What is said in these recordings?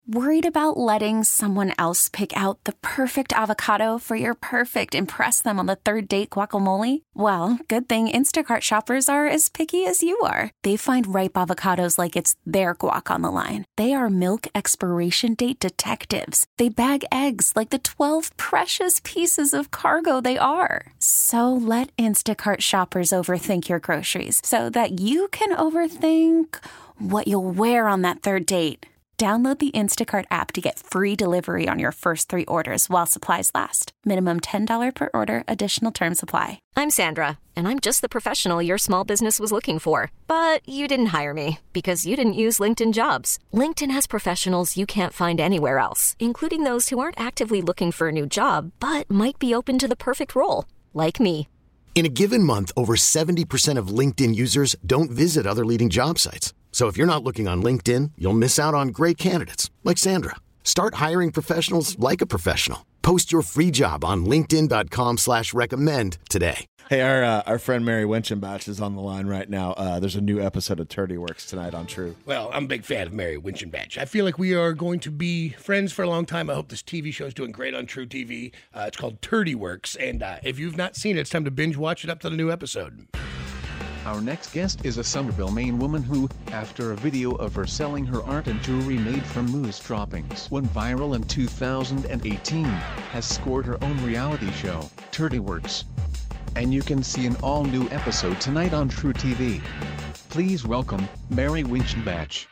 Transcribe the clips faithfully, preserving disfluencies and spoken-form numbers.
Worried about letting someone else pick out the perfect avocado for your perfect impress them on the third date guacamole? Well, good thing Instacart shoppers are as picky as you are. They find ripe avocados like it's their guac on the line. They are milk expiration date detectives. They bag eggs like the twelve precious pieces of cargo they are. So let Instacart shoppers overthink your groceries so that you can overthink what you'll wear on that third date. Download the Instacart app to get free delivery on your first three orders while supplies last. Minimum ten dollars per order. Additional terms apply. I'm Sandra, and I'm just the professional your small business was looking for. But you didn't hire me because you didn't use LinkedIn Jobs. LinkedIn has professionals you can't find anywhere else, including those who aren't actively looking for a new job, but might be open to the perfect role, like me. In a given month, over seventy percent of LinkedIn users don't visit other leading job sites. So if you're not looking on LinkedIn, you'll miss out on great candidates like Sandra. Start hiring professionals like a professional. Post your free job on linkedin dot com slash recommend today. Hey, our uh, our friend Mary Winchenbach is on the line right now. Uh, there's a new episode of Turdy Works tonight on True. Well, I'm a big fan of Mary Winchenbach. I feel like we are going to be friends for a long time. I hope this T V show is doing great on True T V. Uh, it's called Turdy Works, and uh, if you've not seen it, it's time to binge watch it up to the new episode. Our next guest is a Somerville, Maine woman who, after a video of her selling her art and jewelry made from moose droppings, went viral in two thousand eighteen, has scored her own reality show, Turdy Works. And you can see an all-new episode tonight on True T V. Please welcome, Mary Winchenbach.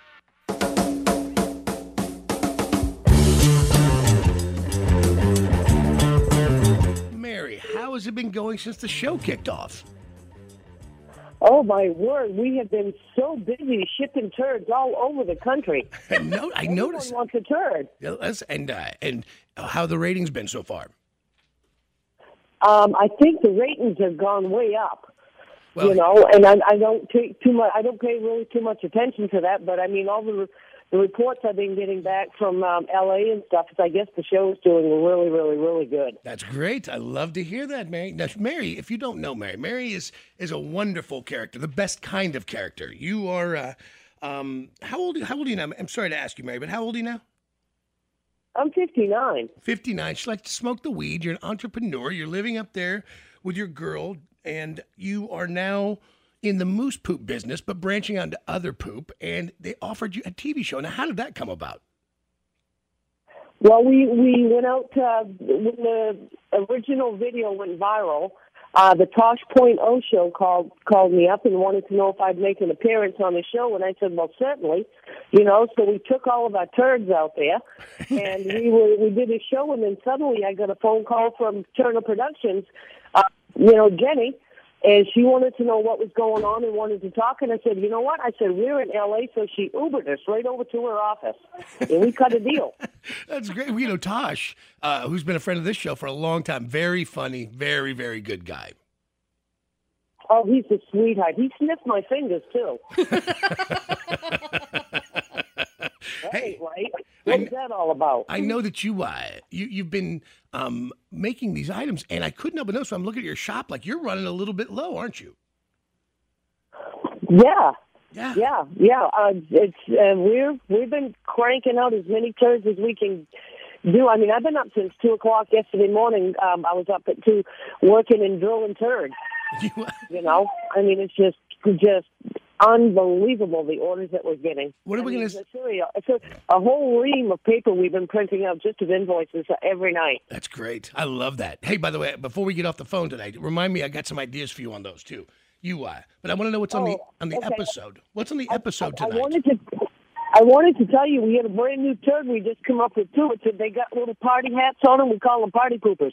Mary, how has it been going since the show kicked off? Oh, my word. We have been so busy shipping turds all over the country. I, know, I noticed. Everyone wants a turd. Yes, and, uh, and how the ratings been so far? Um, I think the ratings have gone way up, well, you know, and I, I don't take too much. I don't pay really too much attention to that. But I mean, all the the reports I've been getting back from um, L A and stuff is I guess the show is doing really, really, really good. That's great. I love to hear that, Mary. Now, Mary, if you don't know Mary, Mary is is a wonderful character, the best kind of character. You are. Uh, um, how old? How old are you now? I'm sorry to ask you, Mary, but how old are you now? I'm fifty-nine. fifty-nine. She likes to smoke the weed. You're an entrepreneur. You're living up there with your girl, and you are now in the moose poop business, but branching out into other poop, and they offered you a T V show. Now, how did that come about? Well, we, we went out uh, when the original video went viral. Uh, the Tosh Point O show called called me up and wanted to know if I'd make an appearance on the show, and I said, well, certainly. You know, so we took all of our turds out there, and we were we did a show, and then suddenly I got a phone call from Turner Productions, uh, you know, Jenny, and she wanted to know what was going on and wanted to talk, and I said, you know what? I said, we're in L A, so she Ubered us right over to her office, and we cut a deal. That's great. You know, Tosh, uh, who's been a friend of this show for a long time, very funny, very, very good guy. Oh, he's a sweetheart. He sniffed my fingers, too. Hey, right? What's that all about? I know that you, uh, you, you've been um, making these items, and I couldn't help but notice, so I'm looking at your shop, like you're running a little bit low, aren't you? Yeah. Yeah. Yeah, yeah. Uh, it's uh, we're we've been cranking out as many turds as we can do. I mean, I've been up since two o'clock yesterday morning. Um, I was up at two, working and drilling turds. You know, I mean, it's just just unbelievable the orders that we're getting. What are we going to? It's a, a whole ream of paper we've been printing out just of invoices every night. That's great. I love that. Hey, by the way, before we get off the phone tonight, remind me, I got some ideas for you on those too. You, uh, but I want to know what's on oh, the on the okay. episode. What's on the episode I, I, tonight? I wanted to. I wanted to tell you we had a brand new turd we just come up with too. It said they got little party hats on them. We call them party poopers.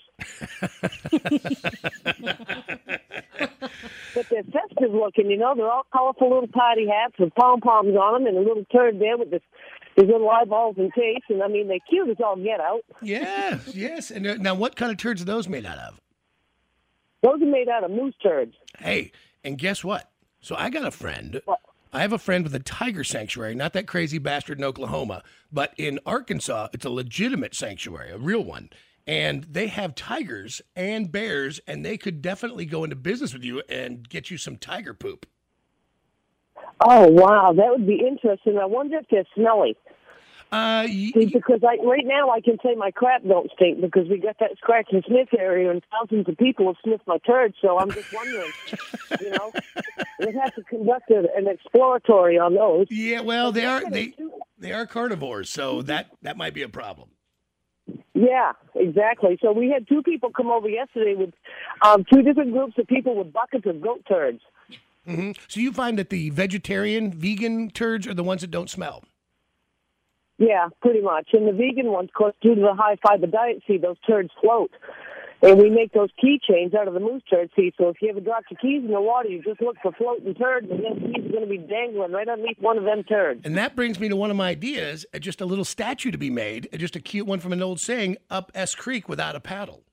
But they're festive looking, you know. They're all colorful little party hats with pom-poms on them and a little turd there with this, these little eyeballs and taste. And, I mean, they're cute as all get out. Yes, yes. And uh, now what kind of turds are those made out of? Those are made out of moose turds. Hey, and guess what? So I got a friend. What? I have a friend with a tiger sanctuary, not that crazy bastard in Oklahoma, but in Arkansas, it's a legitimate sanctuary, a real one. And they have tigers and bears, and they could definitely go into business with you and get you some tiger poop. Oh, wow. That would be interesting. I wonder if they're smelly. Uh, y- See, because I, right now I can say my crap don't stink because we got that scratch and sniff area and thousands of people have sniffed my turd. So I'm just wondering, you know, we have to conduct a, an exploratory on those. yeah, well, they are they they are carnivores, so that that might be a problem. Yeah, exactly. So we had two people come over yesterday with um, two different groups of people with buckets of goat turds. hmm So you find that the vegetarian, vegan turds are the ones that don't smell. Yeah, pretty much. And the vegan ones, of course, due to the high fiber diet, see, those turds float. And we make those keychains out of the moose turd seed. So if you ever drop your keys in the water, you just look for floating turds, and then keys are going to be dangling right underneath one of them turds. And that brings me to one of my ideas, uh, just a little statue to be made, uh, just a cute one from an old saying, up S Creek without a paddle.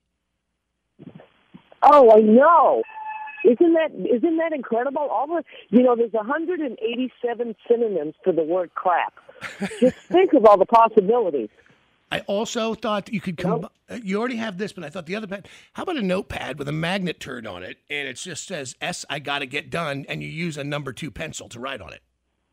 Oh, I know. Isn't that isn't that incredible? All the, you know, there's one hundred eighty-seven synonyms for the word crap. Just think of all the possibilities. I also thought you could come. You already have this, but I thought the other pad. How about a notepad with a magnet turd on it, and it just says "S I gotta get done," and you use a number two pencil to write on it.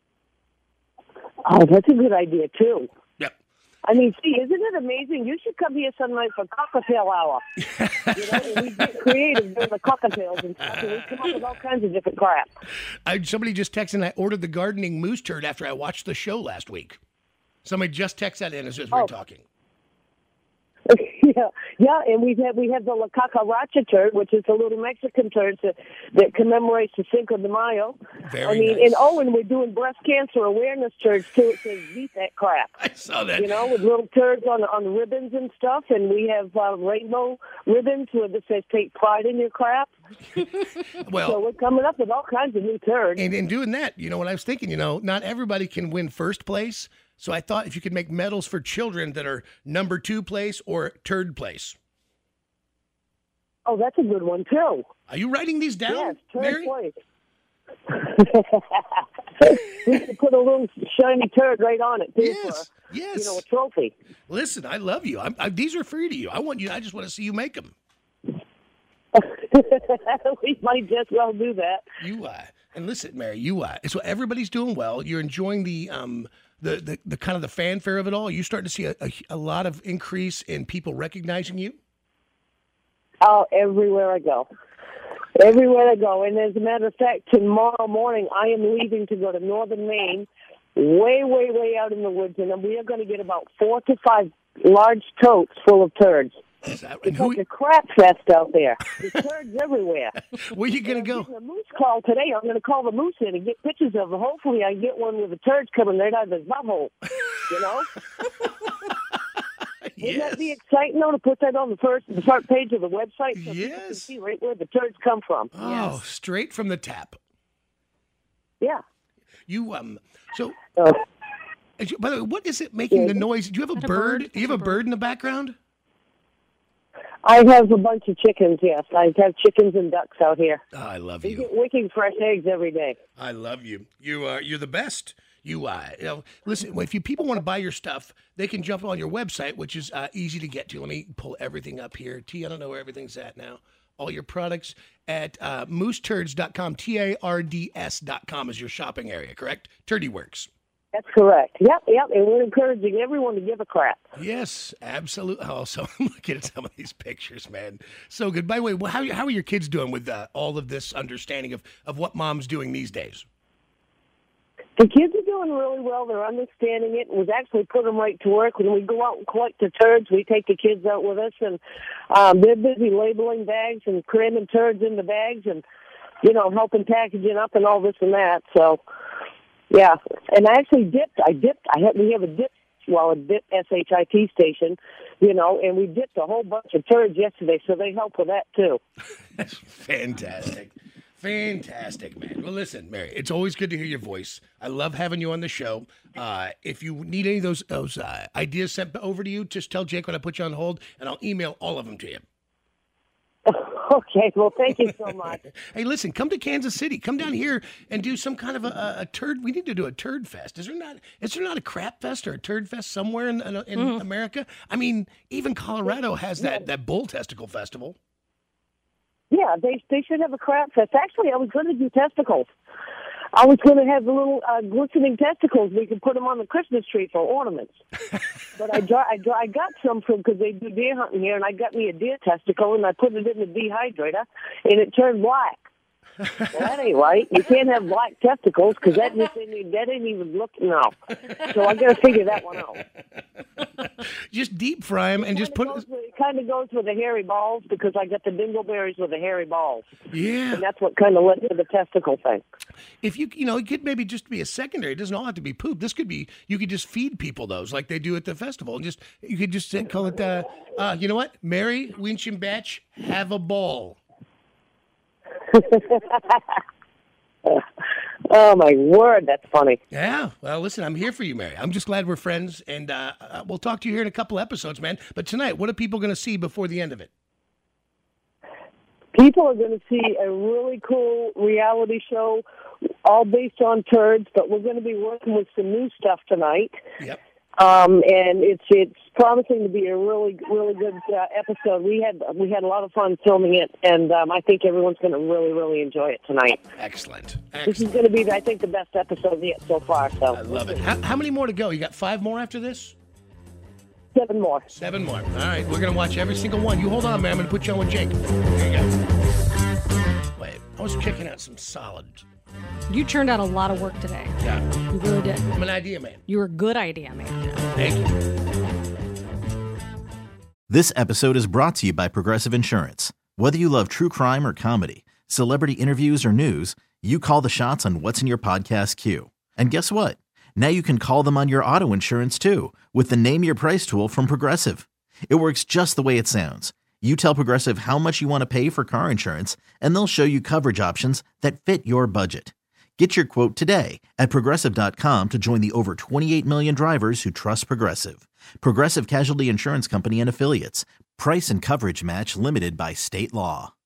Oh, that's a good idea too. Yep. I mean, see, isn't it amazing? You should come here some night for cocktail hour. You know, and we get creative during the cocktails and stuff, and we come up with all kinds of different crap. I, somebody just texted, and I ordered the gardening moose turd after I watched the show last week. Somebody just texted that in as we were Oh. talking. yeah, yeah, and we have we have the La Cucaracha turd, which is a little Mexican turd that, that commemorates the Cinco de Mayo. Very I mean, nice. and oh, and we're doing breast cancer awareness turds too. It says "Beat that crap." I saw that. You know, with little turds on on ribbons and stuff, and we have uh, rainbow ribbons where it says "Take pride in your crap." Well, So we're coming up with all kinds of new turds. And in doing that, you know what I was thinking, you know, not everybody can win first place. So I thought if you could make medals for children that are number two place or third place. Oh, that's a good one too. Are you writing these down, Yes, third Mary? place. We could put a little shiny turd right on it too, Yes, for yes. you know, a trophy. Listen, I love you. I'm, I, these are free to you. I want you. I just want to see you make them. We might just well do that. You uh, and listen, Mary. You uh, so everybody's doing well. You're enjoying the um the, the the kind of the fanfare of it all. You starting to see a, a, a lot of increase in people recognizing you. Oh, everywhere I go. Everywhere I go. And as a matter of fact, tomorrow morning I am leaving to go to northern Maine, way, way, way out in the woods, and we are going to get about four to five large totes full of turds. Is that, and It's who, like a crap fest out there. There's turds everywhere. where you gonna I'm go? getting a moose call today. I'm going to call the moose in and get pictures of them. Hopefully I get one with the turds coming right out of his butthole. You know? Wouldn't that be exciting, though, to put that on the first the front page of the website so people can Yes. see right where the turds come from? Oh, straight from the tap. Yeah. You um. So, Uh, as you- by the way, what is it making Yeah. the noise? Do you have a Is that a bird? bird? Do you have a That's a bird. bird in the background? I have a bunch of chickens, yes. I have chickens and ducks out here. Oh, I love We you. get wicked fresh eggs every day. I love you. You are you're the best. You uh, you know, listen. If you people want to buy your stuff, they can jump on your website, which is uh, easy to get to. Let me pull everything up here. T, I don't know where everything's at now. All your products at uh, moose turds dot com. T A R D S dot com is your shopping area, correct? Turdy Works. That's correct. Yep, yep. And we're encouraging everyone to give a crap. Yes, absolutely. Also, I'm looking at some of these pictures, man. So good. By the way, well, how how are your kids doing with uh, all of this understanding of of what mom's doing these days? The kids are doing really well. They're understanding it. We've actually put them right to work. When we go out and collect the turds, we take the kids out with us, and um, they're busy labeling bags and cramming turds into bags and, you know, helping packaging up and all this and that. So, yeah. And I actually dipped. I dipped. I had, we have a dip, well, a dip S H I T station, you know, and we dipped a whole bunch of turds yesterday, so they help with that, too. That's fantastic. Fantastic, man. Well, listen, Mary, it's always good to hear your voice. I love having you on the show. Uh, if you need any of those those uh, ideas sent over to you, just tell Jake when I put you on hold, and I'll email all of them to you. Okay, well, thank you so much. Hey, listen, come to Kansas City. Come down here and do some kind of a, a, a turd. We need to do a turd fest. Is there not? Is there not a crap fest or a turd fest somewhere in in, in Mm-hmm. America? I mean, even Colorado has that that bull testicle festival. Yeah, they they should have a crap fest. Actually, I was going to do testicles. I was going to have the little uh, glistening testicles. We could put them on the Christmas tree for ornaments. But I, dry, I, dry, I got some from, because they do deer hunting here, and I got me a deer testicle, and I put it in the dehydrator, and it turned black. Well, that ain't right. You can't have black testicles, because that, just ain't- that ain't even looking now. So I got to figure that one out. Just deep fry them and just put. Goes with, it kind of goes with the hairy balls, because I got the dingleberries with the hairy balls. Yeah. And that's what kind of led to the testicle thing. If you, you know, it could maybe just be a secondary. It doesn't all have to be poop. This could be, you could just feed people those like they do at the festival. And just, you could just say- call it, uh, uh, you know what? Mary Winchenbach, have a ball. Oh, my word, that's funny. Yeah. Well, listen, I'm here for you, Mary. I'm just glad we're friends. And uh, uh, we'll talk to you here in a couple episodes, man. But tonight, what are people going to see before the end of it? People are going to see a really cool reality show, all based on turds, but we're going to be working with some new stuff tonight. Yep. Um, and it's it's promising to be a really really good uh, episode. We had we had a lot of fun filming it, and um, I think everyone's going to really really enjoy it tonight. Excellent. Excellent. This is going to be, I think, the best episode yet so far. So I love it. How, how many more to go? You got five more after this? seven more. Seven more. All right, we're going to watch every single one. You hold on, man. I'm going to put you on with Jake. There you go. Wait, I was checking out some solid. You turned out a lot of work today. Yeah. You really did. I'm an idea man. You were a good idea, man. Thank you. This episode is brought to you by Progressive Insurance. Whether you love true crime or comedy, celebrity interviews or news, you call the shots on what's in your podcast queue. And guess what? Now you can call them on your auto insurance too with the Name Your Price tool from Progressive. It works just the way it sounds. You tell Progressive how much you want to pay for car insurance, and they'll show you coverage options that fit your budget. Get your quote today at Progressive dot com to join the over twenty-eight million drivers who trust Progressive. Progressive Casualty Insurance Company and Affiliates. Price and coverage match limited by state law.